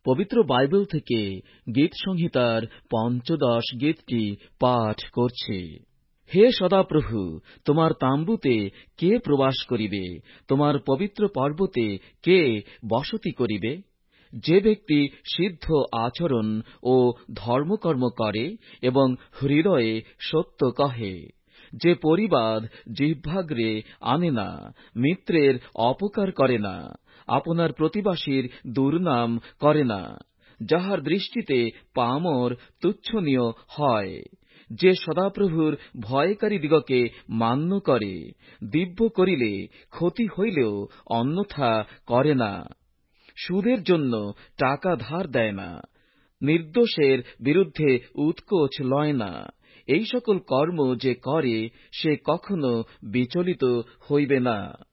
পবিত্র বাইবেল থেকে গীত সংহিতার ৫০ গীতটি পাঠ করছি। হে সদাপ্রভু, তোমার তাম্বুতে কে প্রবাস করিবে? তোমার পবিত্র পর্বতে কে বসতি করিবে? যে ব্যক্তি সিদ্ধ আচরণ ও ধর্মকর্ম করে এবং হৃদয়ে সত্য কহে, যে পরিবাদ জিহ্বাগ্রে আনে না, মিত্রের অপকার করে না, আপনার প্রতিবাসীর দুর্নাম করে না, যাহার দৃষ্টিতে পামর তুচ্ছনীয় হয়, যে সদাপ্রভুর ভয়কারীদিগকে মান্য করে, দিব্য করিলে ক্ষতি হইলেও অন্যথা করে না, সুদের জন্য টাকা ধার দেয় না, নির্দোষের বিরুদ্ধে উৎকোচ লয় না, এই সকল কর্ম যে করে সে কখনো বিচলিত হইবে না।